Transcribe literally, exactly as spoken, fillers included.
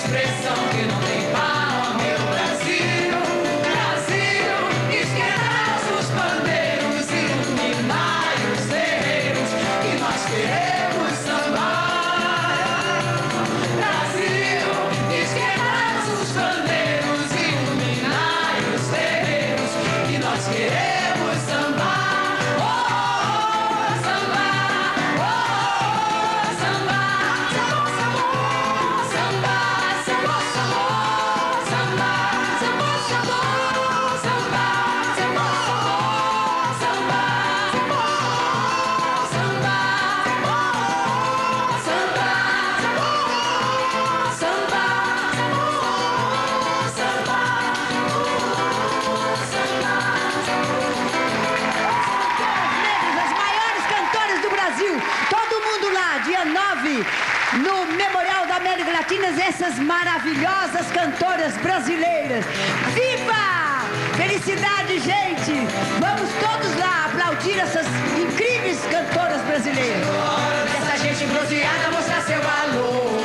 expressão que não tem par, meu Brasil, Brasil, esquentai os pandeiros, iluminai os terreiros, que nós queremos sambar. Brasil, esquentai os pandeiros, iluminai os terreiros, que nós queremos sambar. No Memorial da América Latina, essas maravilhosas cantoras brasileiras. Viva! Felicidade, gente! Vamos todos lá aplaudir essas incríveis cantoras brasileiras. Essa gente bronzeada mostrar seu valor.